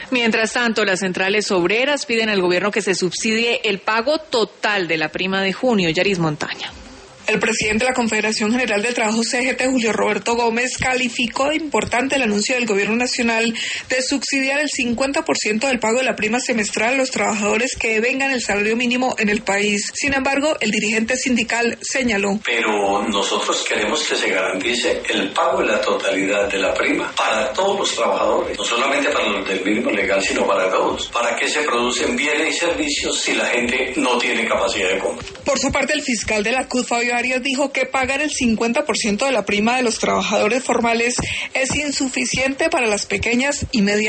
Mientras tanto, las centrales obreras piden al gobierno que se subsidie el pago total de la prima de junio. Yaris Montaña. El presidente de la Confederación General del Trabajo CGT, Julio Roberto Gómez, calificó de importante el anuncio del Gobierno Nacional de subsidiar el 50% del pago de la prima semestral a los trabajadores que devengan el salario mínimo en el país. Sin embargo, el dirigente sindical señaló: pero nosotros queremos que se garantice el pago de la totalidad de la prima para todos los trabajadores, no solamente para los del mínimo legal, sino para todos. ¿Para qué se producen bienes y servicios si la gente no tiene capacidad de compra? Por su parte, el fiscal de la CUT, Fabio Arias, dijo que pagar el 50% de la prima de los trabajadores formales es insuficiente para las pequeñas y medianas